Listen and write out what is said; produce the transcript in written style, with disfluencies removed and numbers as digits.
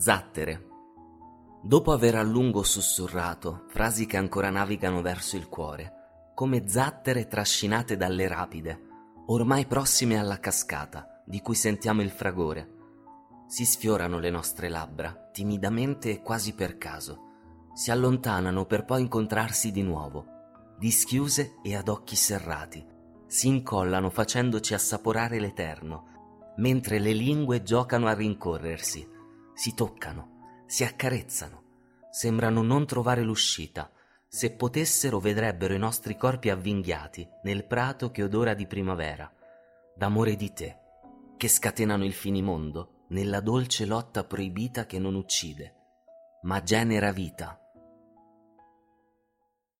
Zattere. Dopo aver a lungo sussurrato frasi che ancora navigano verso il cuore, come zattere trascinate dalle rapide, ormai prossime alla cascata, di cui sentiamo il fragore, si sfiorano le nostre labbra, timidamente e quasi per caso, si allontanano per poi incontrarsi di nuovo, dischiuse e ad occhi serrati, si incollano facendoci assaporare l'eterno, mentre le lingue giocano a rincorrersi, si toccano, si accarezzano, sembrano non trovare l'uscita. Se potessero vedrebbero i nostri corpi avvinghiati nel prato che odora di primavera, d'amore di te, che scatenano il finimondo nella dolce lotta proibita che non uccide, ma genera vita.